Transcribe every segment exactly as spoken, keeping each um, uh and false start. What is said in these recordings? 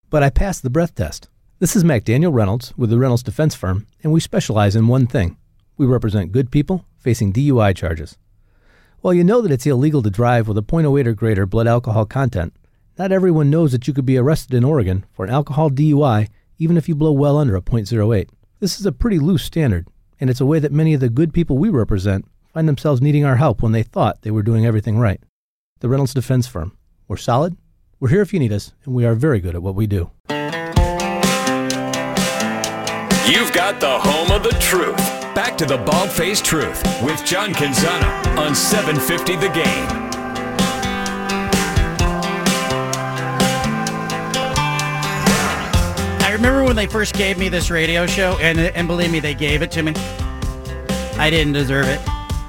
but I passed the breath test. This is McDaniel Reynolds with the Reynolds Defense Firm, and we specialize in one thing. We represent good people facing D U I charges. While you know that it's illegal to drive with a point oh eight or greater blood alcohol content, not everyone knows that you could be arrested in Oregon for an alcohol D U I even if you blow well under a point oh eight. This is a pretty loose standard, and it's a way that many of the good people we represent find themselves needing our help when they thought they were doing everything right. The Reynolds Defense Firm. We're solid, we're here if you need us, and we are very good at what we do. You've got the home of the truth. Back to the Bald-Faced Truth with John Canzano on seven fifty The Game. I remember when they first gave me this radio show, and and believe me, they gave it to me. I didn't deserve it.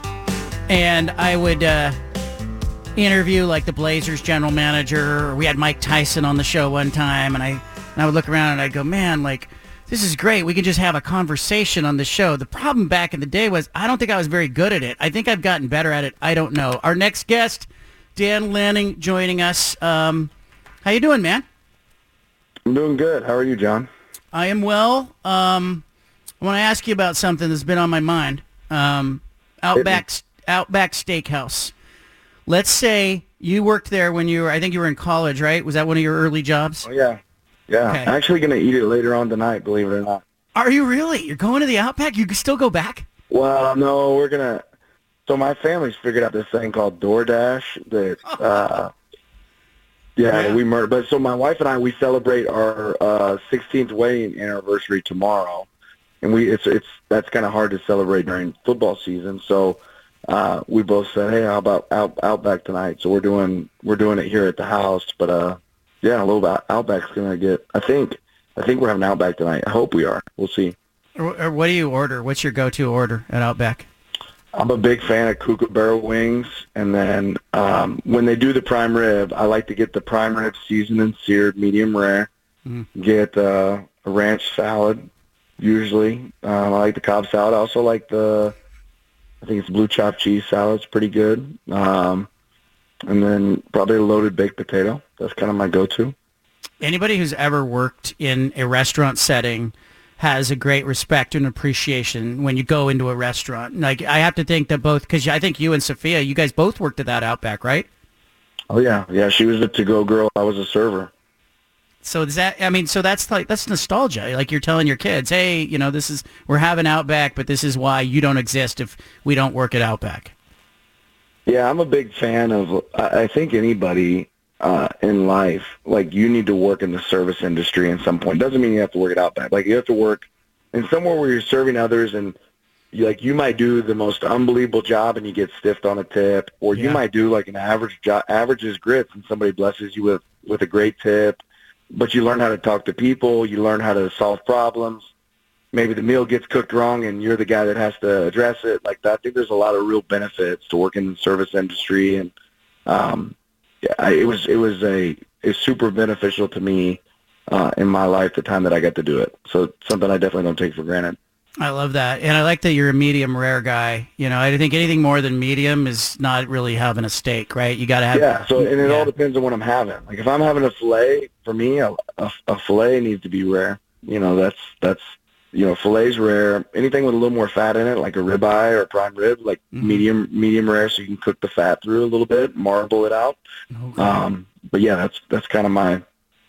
And I would uh, interview like the Blazers general manager. We had Mike Tyson on the show one time, and I and I would look around and I'd go, man, like, this is great. We can just have a conversation on the show. The problem back in the day was I don't think I was very good at it. I think I've gotten better at it. I don't know. Our next guest, Dan Lanning, joining us. Um, how you doing, man? I'm doing good. How are you, John? I am well. Um, I want to ask you about something that's been on my mind. Um, Outback, Outback Steakhouse. Let's say you worked there when you were, I think you were in college, right? Was that one of your early jobs? Oh, yeah. Yeah. Okay. I'm actually going to eat it later on tonight, believe it or not. Are you really? You're going to the Outback? You can still go back? Well, no, we're going to. So my family's figured out this thing called DoorDash that, uh, yeah, Yeah. we murder. But so my wife and I, we celebrate our uh, sixteenth wedding anniversary tomorrow. And we it's it's that's kind of hard to celebrate during football season. So uh, we both said, hey, how about out, Outback tonight? So we're doing we're doing it here at the house. But uh, yeah, a little bit Outback's gonna get. I think I think we're having Outback tonight. I hope we are. We'll see. Or, or what do you order? What's your go-to order at Outback? I'm a big fan of Kookaburra wings, and then um, when they do the prime rib, I like to get the prime rib seasoned and seared, medium rare. Mm. Get uh, a ranch salad. Usually, um, I like the Cobb salad. I also like the, I think it's blue chopped cheese salad. It's pretty good. Um, and then probably a loaded baked potato. That's kind of my go-to. Anybody who's ever worked in a restaurant setting has a great respect and appreciation when you go into a restaurant. Like, I have to think that both, because I think you and Sophia, you guys both worked at that Outback, right? Oh, yeah. Yeah, she was a to-go girl. I was a server. So does that, I mean, so that's like, that's nostalgia. Like you're telling your kids, hey, you know, this is, we're having Outback, but this is why you don't exist if we don't work at Outback. Yeah, I'm a big fan of, I I think anybody uh, in life, like you need to work in the service industry at some point. Doesn't mean you have to work at Outback. Like you have to work in somewhere where you're serving others and you, like you might do the most unbelievable job and you get stiffed on a tip, or Yeah. you might do like an average job, average is grits, and somebody blesses you with, with a great tip. But you learn how to talk to people. You learn how to solve problems. Maybe the meal gets cooked wrong, and you're the guy that has to address it. Like that, I think there's a lot of real benefits to working in the service industry, and um, yeah, I, it was it was a it's super beneficial to me uh, in my life the time that I got to do it. So it's something I definitely don't take for granted. I love that. And I like that you're a medium rare guy. You know, I think anything more than medium is not really having a steak, right? You got to have. Yeah, so and it yeah. all depends on what I'm having. Like if I'm having a filet, for me, a, a, a filet needs to be rare. You know, that's that's you know, filet's rare. Anything with a little more fat in it, like a ribeye or a prime rib, like Mm-hmm. medium medium rare, so you can cook the fat through a little bit, marble it out. Okay. Um, but yeah, that's that's kind of my.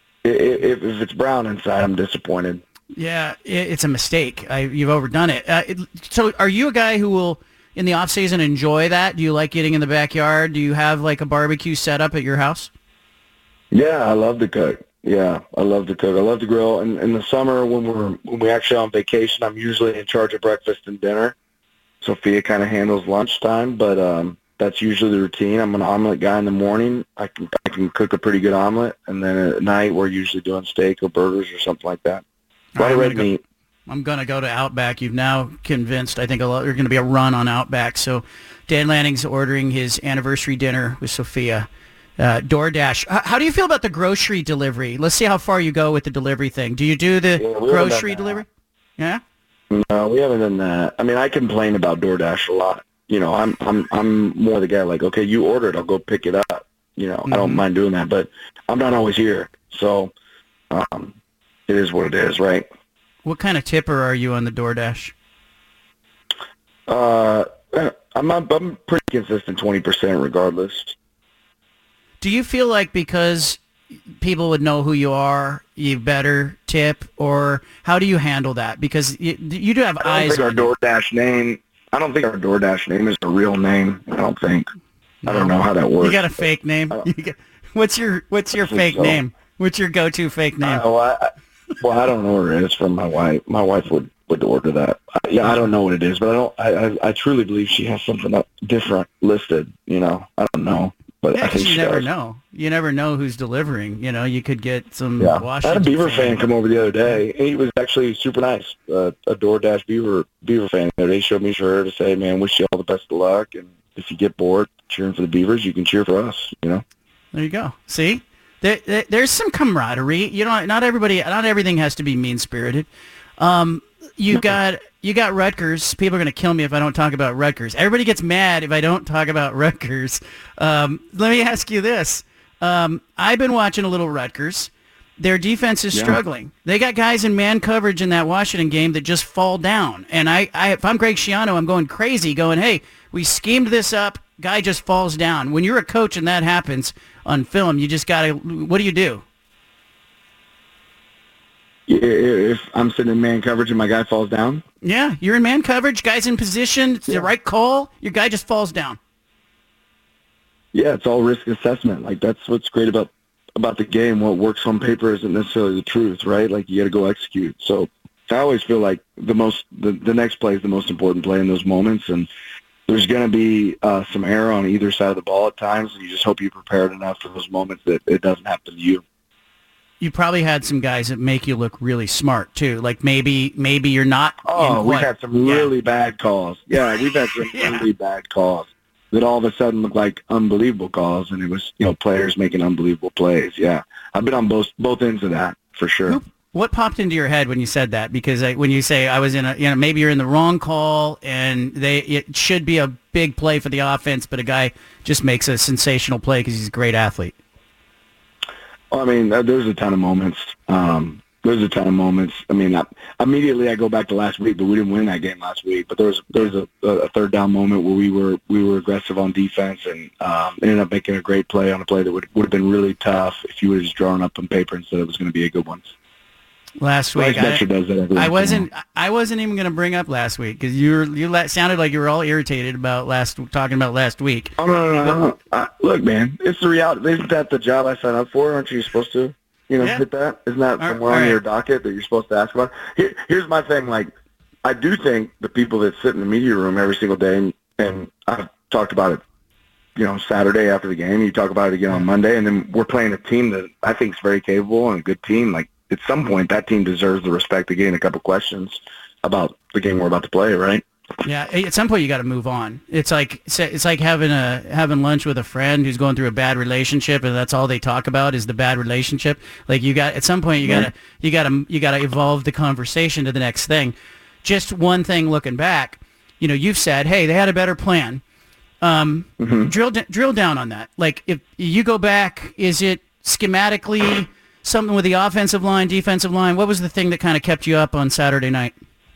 If if it's brown inside, I'm disappointed. Yeah, it, it's a mistake. I, you've overdone it. Uh, it. So are you a guy who will, in the off season, enjoy that? Do you like getting in the backyard? Do you have like a barbecue set up at your house? Yeah, I love to cook. Yeah, I love to cook. I love to grill. And in the summer, when we're when we're actually on vacation, I'm usually in charge of breakfast and dinner. Sophia kind of handles lunchtime, but um, that's usually the routine. I'm an omelet guy in the morning. I can I can cook a pretty good omelet, and then at night we're usually doing steak or burgers or something like that. A lot All of right, red I'm gonna meat. go, I'm going to go to Outback. You've now convinced, I think, a lot, there's going to be a run on Outback. So Dan Lanning's ordering his anniversary dinner with Sophia. Uh, DoorDash. H- how do you feel about the grocery delivery? Let's see how far you go with the delivery thing. Do you do the Yeah, we haven't grocery done that. delivery? Yeah? No, we haven't done that. I mean, I complain about DoorDash a lot. You know, I'm I'm I'm more the guy like, okay, you order it, I'll go pick it up. You know, I don't Mhm. mind doing that, but I'm not always here. So um, it is what it is, right? What kind of tipper are you on the DoorDash? Uh, I'm I'm pretty consistent, twenty percent regardless. Do you feel like because people would know who you are, you better tip, or how do you handle that? Because you, you do have I don't eyes. think our on you. DoorDash name. I don't think our DoorDash name is a real name. I don't think. I don't know how that works. You got a fake name? You got, what's your What's your fake so. name? What's your go-to fake name? Uh, well, I, well, I don't know what it is from my wife. My wife would, would order that. I, yeah, I don't know what it is, but I don't. I, I I truly believe she has something up different listed. You know, I don't know, but Yeah, I think you she never does. know. You never know who's delivering. You know, you could get some Yeah, I Washington had a Beaver fan. fan come over the other day. He was actually super nice. Uh, a DoorDash Beaver Beaver fan. They showed me his shirt to say, "Man, wish you all the best of luck, and if you get bored cheering for the Beavers, you can cheer for us." You know. There you go. See, there, there, there's some camaraderie. You know, not everybody, not everything has to be mean spirited. Um, you got you got Rutgers. People are going to kill me if I don't talk about Rutgers. Everybody gets mad if I don't talk about Rutgers. Um, let me ask you this. Um, I've been watching a little Rutgers. Their defense is Yeah. struggling. They got guys in man coverage in that Washington game that just fall down. And I, I if I'm Greg Schiano, I'm going crazy going, hey, we schemed this up. Guy just falls down. When you're a coach and that happens on film, you just got to, what do you do? If I'm sitting in man coverage and my guy falls down, Yeah, you're in man coverage. Guy's in position. It's the right call. Your guy just falls down. yeah, it's all risk assessment. Like that's what's great about about the game. What works on paper isn't necessarily the truth, right? Like you got to go execute. So I always feel like the most the, the next play is the most important play in those moments, and there's going to be uh, some error on either side of the ball at times, and you just hope you're prepared enough for those moments that it doesn't happen to you. You probably had some guys that make you look really smart too. Like maybe maybe you're not. Oh, in we've what- had some Yeah. really bad calls. Yeah, we've had some Yeah. really bad calls that all of a sudden look like unbelievable calls, and it was, you know, players making unbelievable plays. Yeah, I've been on both both ends of that for sure. Who- What popped into your head when you said that? Because I, when you say I was in a, you know, maybe you're in the wrong call and they it should be a big play for the offense, but a guy just makes a sensational play because he's a great athlete. Well, I mean, uh, there's a ton of moments. Um, there's a ton of moments. I mean, I, immediately I go back to last week, but we didn't win that game last week. But there was there was a, a third down moment where we were we were aggressive on defense and um, ended up making a great play on a play that would would have been really tough if you would have just drawn up on paper and said it was going to be a good one. Last Bryce week, I, Betcher does that every once in I a wasn't. I wasn't even going to bring up last week because you were, you let, sounded like you were all irritated about last talking about last week. Oh, no, no, no. no. I, look, man, it's the reality. Isn't that the job I signed up for? Aren't you supposed to, you know, Yeah. hit that? Isn't that All- somewhere all on right. your docket that you're supposed to ask about? Here, here's my thing. Like, I do think the people that sit in the media room every single day, and, and I've talked about it, you know, Saturday after the game, you talk about it again on Monday, and then we're playing a team that I think is very capable and a good team. Like, at some point, that team deserves the respect of getting a couple questions about the game we're about to play, right? Yeah, at some point you got to move on. It's like it's like having a having lunch with a friend who's going through a bad relationship, and that's all they talk about is the bad relationship. Like you got at some point you gotta you gotta you gotta evolve the conversation to the next thing. Just one thing looking back, you know, you've said, hey, they had a better plan. Um, drill d- drill down on that. Like if you go back, is it schematically something with the offensive line, defensive line? What was the thing that kind of kept you up on Saturday night?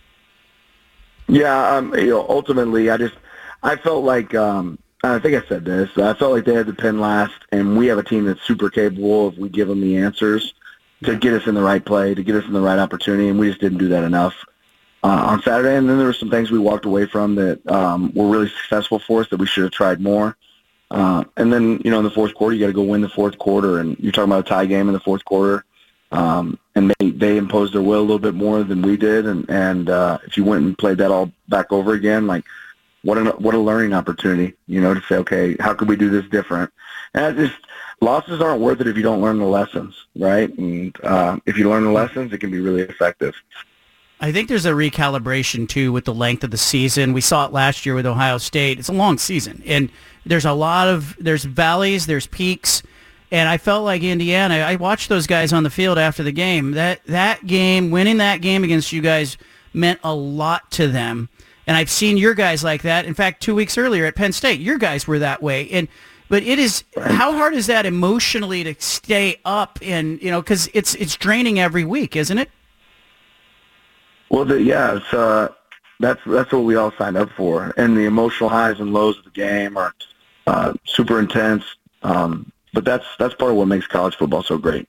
Yeah, um, you know, ultimately, I just I felt like um, I think I said this. I felt like they had the pin last, and we have a team that's super capable if we give them the answers to get us in the right play, to get us in the right opportunity, and we just didn't do that enough uh, on Saturday. And then there were some things we walked away from that um, were really successful for us that we should have tried more. Uh, and then, you know, in the fourth quarter, you got to go win the fourth quarter, and you're talking about a tie game in the fourth quarter. Um, and they, they imposed their will a little bit more than we did. And, and uh, if you went and played that all back over again, like what a, what a learning opportunity, you know, to say, okay, how could we do this different? And I just, losses aren't worth it if you don't learn the lessons, right? And uh, if you learn the lessons, it can be really effective. I think there's a recalibration, too, with the length of the season. We saw it last year with Ohio State. It's a long season, and there's a lot of, there's valleys, there's peaks, and I felt like Indiana, I watched those guys on the field after the game. That that game, winning that game against you guys meant a lot to them, and I've seen your guys like that. In fact, two weeks earlier at Penn State, your guys were that way, and But it is, how hard is that emotionally to stay up and, you know, because it's it's draining every week, isn't it? Well, the, yeah, it's, uh, that's that's what we all signed up for. And the emotional highs and lows of the game are uh, super intense. Um, but that's that's part of what makes college football so great.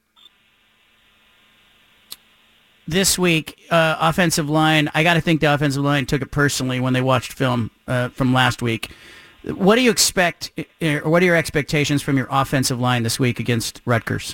This week, uh, offensive line, I got to think the offensive line took it personally when they watched film uh, from last week. What do you expect, or what are your expectations from your offensive line this week against Rutgers?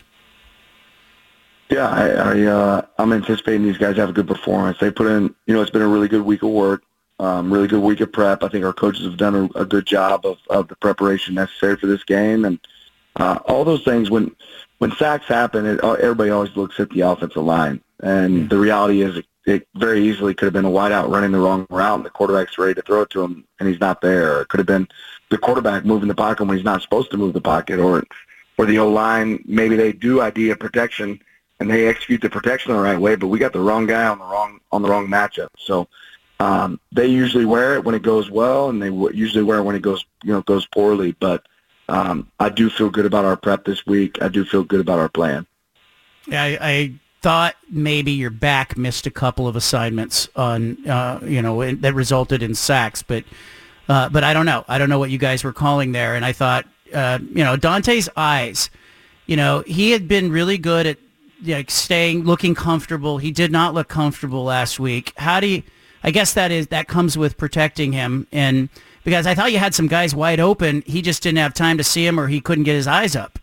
Yeah, I, I, uh, I'm anticipating these guys have a good performance. They put in, you know, it's been a really good week of work, um, really good week of prep. I think our coaches have done a, a good job of, of the preparation necessary for this game. And uh, all those things, when when sacks happen, it, everybody always looks at the offensive line. And yeah. the reality is it, it very easily could have been a wideout running the wrong route, and the quarterback's ready to throw it to him, and he's not there. Or it could have been the quarterback moving the pocket when he's not supposed to move the pocket, or or the O-line, maybe they do idea protection, and they execute the protection the right way, but we got the wrong guy on the wrong on the wrong matchup. So um, they usually wear it when it goes well, and they w- usually wear it when it goes you know goes poorly. But um, I do feel good about our prep this week. I do feel good about our plan. Yeah, I, I thought maybe your back missed a couple of assignments on uh, you know that resulted in sacks, but uh, but I don't know. I don't know what you guys were calling there, and I thought uh, you know Dante's eyes. You know he had been really good at. Like staying, looking comfortable. He did not look comfortable last week. How do you? I guess that is that comes with protecting him, and because I thought you had some guys wide open, he just didn't have time to see him, or he couldn't get his eyes up.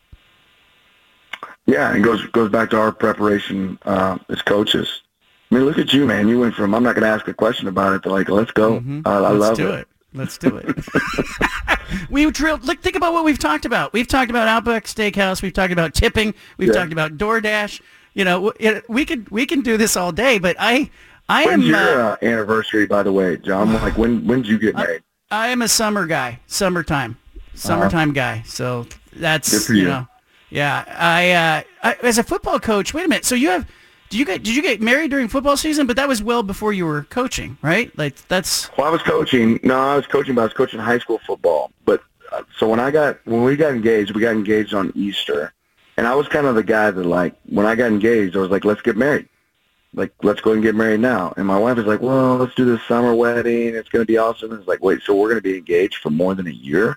Yeah, it goes goes back to our preparation uh, as coaches. I mean, look at you, man. You went from I'm not going to ask a question about it to like let's go. Mm-hmm. Uh, I let's love do it. it. Let's do it. We drilled. Look, think about what we've talked about. We've talked about Outback Steakhouse. We've talked about tipping. We've yeah. talked about DoorDash. You know, it, we could we can do this all day. But I, I When's am. When's your uh, uh, anniversary, by the way, John? Like when when did you get married? I, I am a summer guy. Summertime, summertime uh-huh. guy. So that's Good for you you. know, yeah. I, uh, I as a football coach. Wait a minute. So you have. Did you get did you get married during football season? But that was well before you were coaching, right? Like that's. Well, I was coaching. No, I was coaching, but I was coaching high school football. But uh, so when I got when we got engaged, we got engaged on Easter, and I was kind of the guy that like when I got engaged, I was like, let's get married, like let's go and get married now. And my wife was like, well, let's do this summer wedding. It's going to be awesome. And it's like, wait, so we're going to be engaged for more than a year?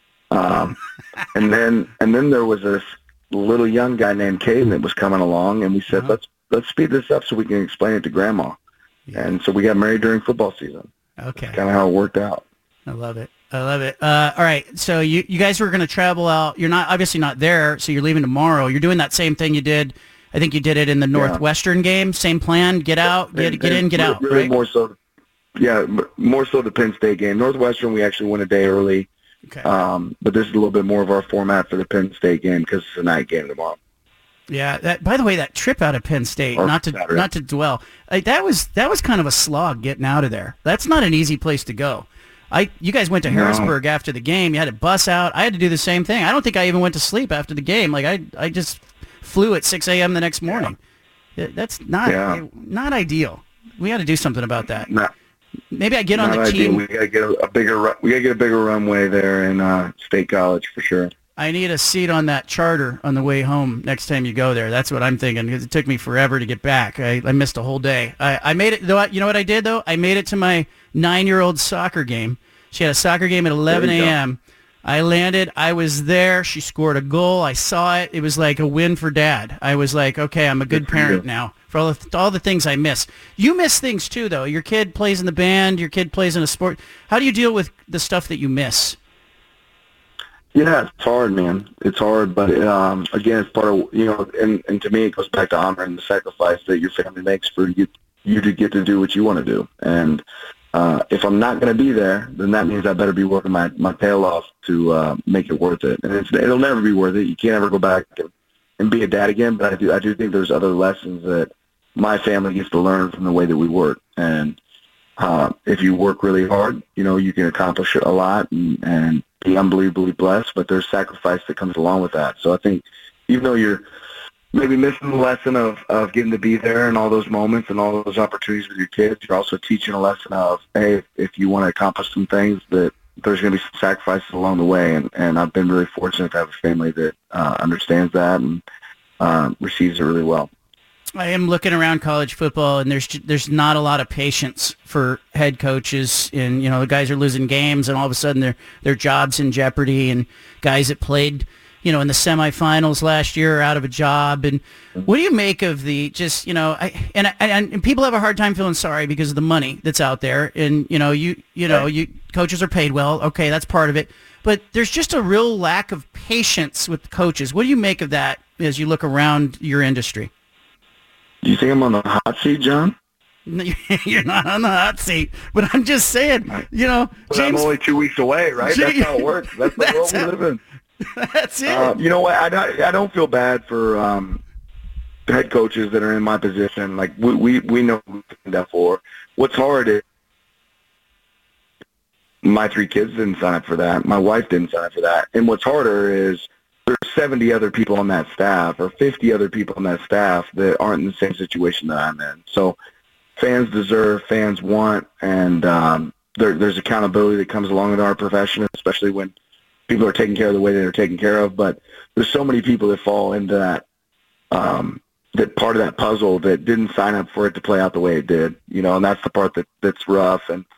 Um, and then and then there was this little young guy named Caden that was coming along, and we said, uh-huh. let's. Let's speed this up so we can explain it to Grandma. Yeah. And so we got married during football season. Okay. That's kind of how it worked out. I love it. I love it. Uh, all right. So you, you guys were going to travel out. You're not obviously not there, so you're leaving tomorrow. You're doing that same thing you did. I think you did it in the Northwestern yeah. game. Same plan. Get out, get and, get and in, get out. Really right? more so. Yeah, more so the Penn State game. Northwestern, we actually went a day early. Okay. Um, but this is a little bit more of our format for the Penn State game because it's a night game tomorrow. Yeah. That. By the way, that trip out of Penn State, or not to Saturday. not to dwell, like, that was that was kind of a slog getting out of there. That's not an easy place to go. I you guys went to Harrisburg no. after the game. You had to bus out. I had to do the same thing. I don't think I even went to sleep after the game. Like I I just flew at six a.m. the next morning. Yeah. That's not yeah. not ideal. We got to do something about that. No. Maybe I get on the ideal. team. We got to get a, a bigger we got to get a bigger runway there in uh, State College for sure. I need a seat on that charter on the way home next time you go there. That's what I'm thinking, because it took me forever to get back. I, I missed a whole day. I, I made it, though. You know what I did, though? I made it to my nine-year-old soccer game. She had a soccer game at eleven a.m. I landed. I was there. She scored a goal. I saw it. It was like a win for Dad. I was like, okay, I'm a good, good parent now for all the, all the things I miss. You miss things, too, though. Your kid plays in the band. Your kid plays in a sport. How do you deal with the stuff that you miss? Yeah, it's hard, man. It's hard, but um, again, it's part of, you know, and, and to me, it goes back to honoring the sacrifice that your family makes for you, you to get to do what you want to do. And uh, if I'm not going to be there, then that means I better be working my, my tail off to uh, make it worth it. And it's, it'll never be worth it. You can't ever go back and, and be a dad again, but I do, I do think there's other lessons that my family gets to learn from the way that we work. And uh, if you work really hard, you know, you can accomplish a lot and, and be unbelievably blessed, but there's sacrifice that comes along with that. So I think even though you're maybe missing the lesson of, of getting to be there and all those moments and all those opportunities with your kids, you're also teaching a lesson of, hey, if, if you want to accomplish some things that there's going to be some sacrifices along the way, and, and I've been really fortunate to have a family that uh, understands that and uh, receives it really well. I am looking around college football, and there's there's not a lot of patience for head coaches, and you know the guys are losing games, and all of a sudden their their jobs in jeopardy, and guys that played, you know, in the semifinals last year are out of a job. And what do you make of the just you know, I and and, and people have a hard time feeling sorry because of the money that's out there, and you know you you know you coaches are paid well, okay, that's part of it, but there's just a real lack of patience with coaches. What do you make of that as you look around your industry? Do you think I'm on the hot seat, John? No, you're not on the hot seat, but I'm just saying, you know, but James, I'm only two weeks away, right? James, that's how it works. That's the world we live in. That's it. Uh, you know what? I don't, I don't feel bad for um, head coaches that are in my position. Like, we, we, we know what we stand up for. What's hard is my three kids didn't sign up for that. My wife didn't sign up for that. And what's harder is there's seventy other people on that staff or fifty other people on that staff that aren't in the same situation that I'm in. So fans deserve, fans want, and um, there, there's accountability that comes along with our profession, especially when people are taken care of the way that they're taken care of. But there's so many people that fall into that, um, that part of that puzzle that didn't sign up for it to play out the way it did, you know, and that's the part that, that's rough. And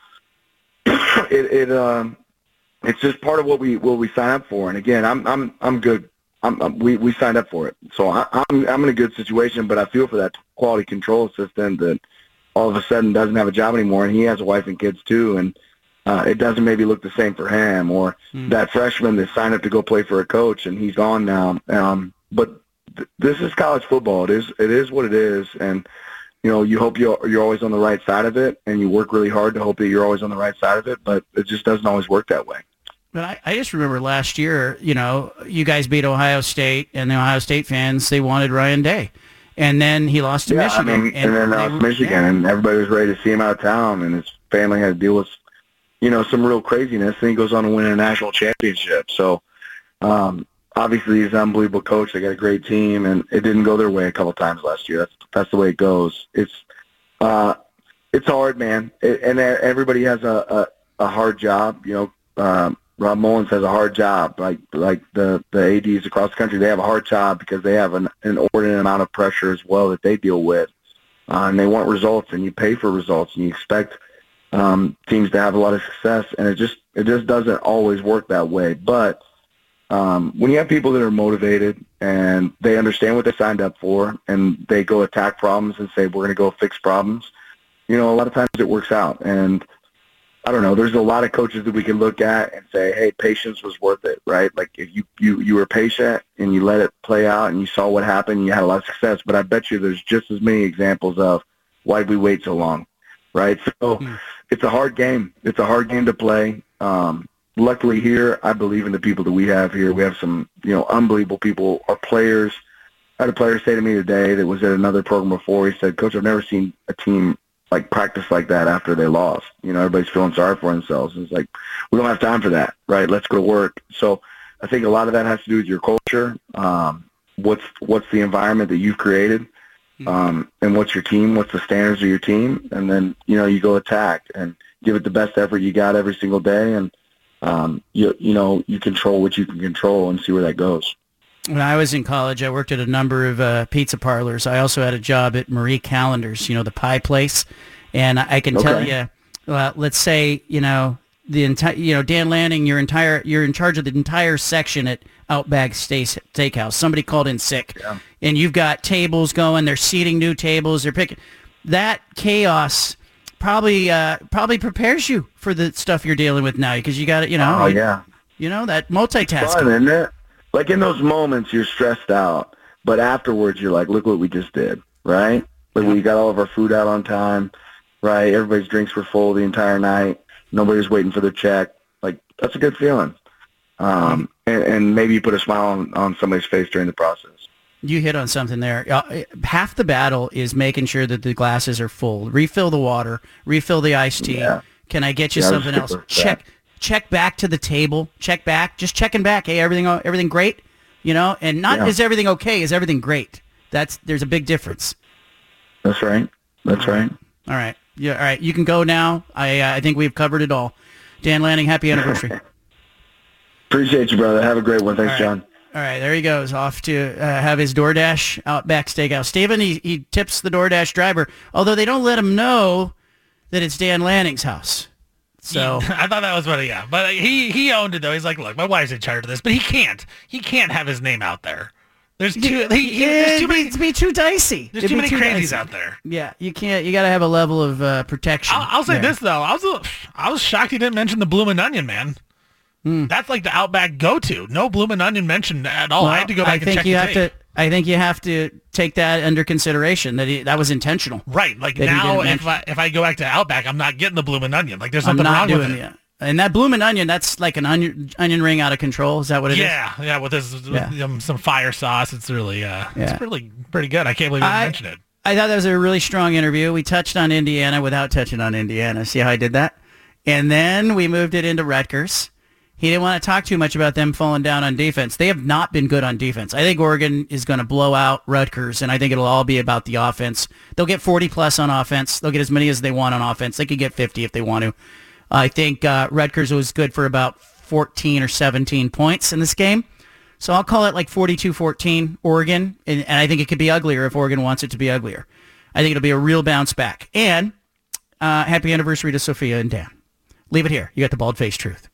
it, it um, it's just part of what we what we sign up for. And again, I'm I'm I'm good. I'm, I'm we we signed up for it, so I, I'm I'm in a good situation. But I feel for that quality control assistant that all of a sudden doesn't have a job anymore, and he has a wife and kids too, and uh, it doesn't maybe look the same for him, or mm. that freshman that signed up to go play for a coach and he's gone now. Um, but th- this is college football. It is it is what it is, and you know you hope you're you're always on the right side of it, and you work really hard to hope that you're always on the right side of it. But it just doesn't always work that way. But I, I just remember last year, you know, you guys beat Ohio State, and the Ohio State fans, they wanted Ryan Day. And then he lost to yeah, Michigan. I mean, and, and then lost to Michigan, yeah. and everybody was ready to see him out of town, and his family had to deal with, you know, some real craziness, and he goes on to win a national championship. So, um, obviously, he's an unbelievable coach. They got a great team, and it didn't go their way a couple times last year. That's that's the way it goes. It's uh, it's hard, man, it, and everybody has a, a, a hard job, you know. Um, Rob Mullins has a hard job, like like the, the A Ds across the country. They have a hard job because they have an inordinate amount of pressure as well that they deal with, uh, and they want results, and you pay for results, and you expect um, teams to have a lot of success, and it just it just doesn't always work that way. But um, when you have people that are motivated and they understand what they signed up for, and they go attack problems and say, we're going to go fix problems, you know, a lot of times it works out. And I don't know, there's a lot of coaches that we can look at and say, hey, patience was worth it, right? Like if you, you, you were patient and you let it play out and you saw what happened and you had a lot of success. But I bet you there's just as many examples of why did we wait so long, right? So mm. it's a hard game. It's a hard game to play. Um, luckily here, I believe in the people that we have here. We have some, you know, unbelievable people. Our players, I had a player say to me today that was at another program before, he said, Coach, I've never seen a team like practice like that after they lost. You know, everybody's feeling sorry for themselves. It's like, we don't have time for that, right? Let's go to work. So I think a lot of that has to do with your culture. Um, what's what's the environment that you've created, um, and what's your team? What's the standards of your team? And then, you know, you go attack and give it the best effort you got every single day. And, um, you, you know, you control what you can control and see where that goes. When I was in college, I worked at a number of uh, pizza parlors. I also had a job at Marie Callender's, you know, the pie place. And I can okay. tell you, uh, let's say, you know, the entire, you know, Dan Lanning, you're entire, you're in charge of the entire section at Outback Steakhouse. Somebody called in sick, yeah. and you've got tables going. They're seating new tables. They're picking. That chaos probably uh, probably prepares you for the stuff you're dealing with now, because you got it. You know. Oh yeah. You know that multitasking. It's fun, isn't it? Like in those moments, you're stressed out, but afterwards, you're like, look what we just did, right? Like yeah. we got all of our food out on time, right? Everybody's drinks were full the entire night. Nobody was waiting for their check. Like, that's a good feeling. Um, and, and maybe you put a smile on, on somebody's face during the process. You hit on something there. Uh, half the battle is making sure that the glasses are full. Refill the water. Refill the iced tea. Yeah. Can I get you yeah, something else? Check. Check back to the table. Check back. Just checking back. Hey, everything everything great? You know, and not yeah. is everything okay? Is everything great? That's there's a big difference. That's right. That's all right. All right. Yeah. All right. You can go now. I uh, I think we've covered it all. Dan Lanning, happy anniversary. Appreciate you, brother. Have a great one. Thanks, All right. John. All right, there he goes, off to uh, have his DoorDash Outback Steakhouse. Steven, he, he tips the DoorDash driver, although they don't let him know that it's Dan Lanning's house. So I thought that was what, yeah. But he, he owned it, though. He's like, look, my wife's in charge of this. But he can't. He can't have his name out there. There's too, he, he, there's too many, it'd be too dicey. There's It'd too be many too crazies dicey. out there. Yeah, you can't. You got to have a level of uh, protection. I'll, I'll say there. this, though. I was, a, I was shocked he didn't mention the Bloomin' Onion, man. Mm. That's like the Outback go-to. No Bloomin' Onion mentioned at all. Well, I had to go back I and think check you the have tape. to. I think you have to take that under consideration. That he, that was intentional. Right. Like that he now, didn't if I if I go back to Outback, I'm not getting the Bloomin' Onion. Like there's I'm something not wrong doing with it. the. And that Bloomin' Onion, that's like an onion onion ring out of control. Is that what it is? Yeah, yeah. With this, Yeah. with, um, some fire sauce, it's really, uh, Yeah. it's really pretty good. I can't believe you didn't I- mention it. I thought that was a really strong interview. We touched on Indiana without touching on Indiana. See how I did that? And then we moved it into Rutgers. He didn't want to talk too much about them falling down on defense. They have not been good on defense. I think Oregon is going to blow out Rutgers, and I think it'll all be about the offense. They'll get forty plus on offense. They'll get as many as they want on offense. They could get fifty if they want to. I think uh, Rutgers was good for about fourteen or seventeen points in this game. So I'll call it like forty-two fourteen Oregon, and, and I think it could be uglier if Oregon wants it to be uglier. I think it'll be a real bounce back. And uh, happy anniversary to Sophia and Dan. Leave it here. You got the bald-faced truth.